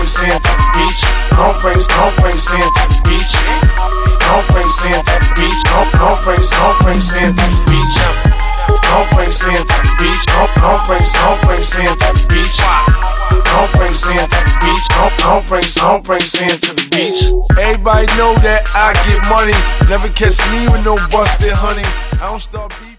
bring sand to the beach. Don't bring sand to the beach. Don't bring sand to the beach. Don't bring sand to the beach. Don't bring sand to the beach. Don't bring sand to the beach. Don't bring sand to the beach. Don't bring sand to the beach. Everybody know that I get money. Never catch me with no busted honey. I don't start beef.